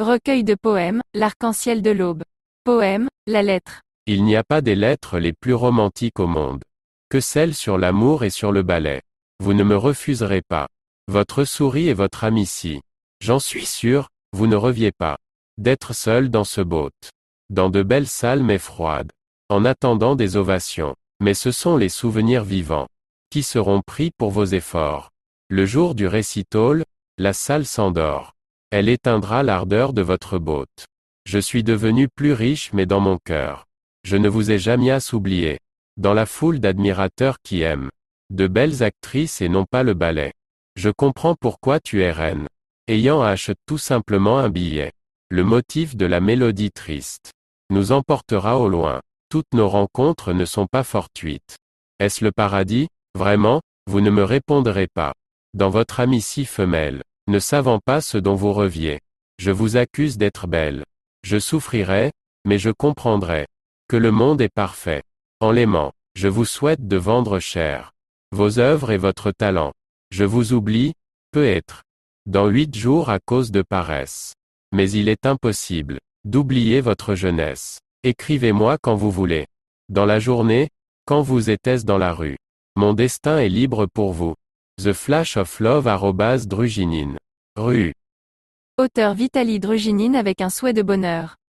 Recueil de poèmes, L'arc-en-ciel de l'aube. Poème, La lettre. Il n'y a pas des lettres les plus romantiques au monde que celles sur l'amour et sur le balai. Vous ne me refuserez pas. Votre souris est votre amicie. J'en suis sûr, vous ne reviez pas d'être seul dans ce boat. Dans de belles salles mais froides. En attendant des ovations. Mais ce sont les souvenirs vivants qui seront pris pour vos efforts. Le jour du récital, la salle s'endort. Elle éteindra l'ardeur de votre boat. Je suis devenu plus riche mais dans mon cœur. Je ne vous ai jamais oublié. Dans la foule d'admirateurs qui aiment de belles actrices et non pas le ballet. Je comprends pourquoi tu es reine. Ayant à acheter tout simplement un billet. Le motif de la mélodie triste nous emportera au loin. Toutes nos rencontres ne sont pas fortuites. Est-ce le paradis? Vraiment, vous ne me répondrez pas. Dans votre amitié femelle, ne savant pas ce dont vous reviez, je vous accuse d'être belle. Je souffrirai, mais je comprendrai que le monde est parfait. En l'aimant, je vous souhaite de vendre cher vos œuvres et votre talent. Je vous oublie, peut-être, dans 8 jours à cause de paresse. Mais il est impossible d'oublier votre jeunesse. Écrivez-moi quand vous voulez. Dans la journée, quand vous êtes dans la rue. Mon destin est libre pour vous. The Flash of Love @Druginine. Rue. Auteur Vitaly Druginine avec un souhait de bonheur.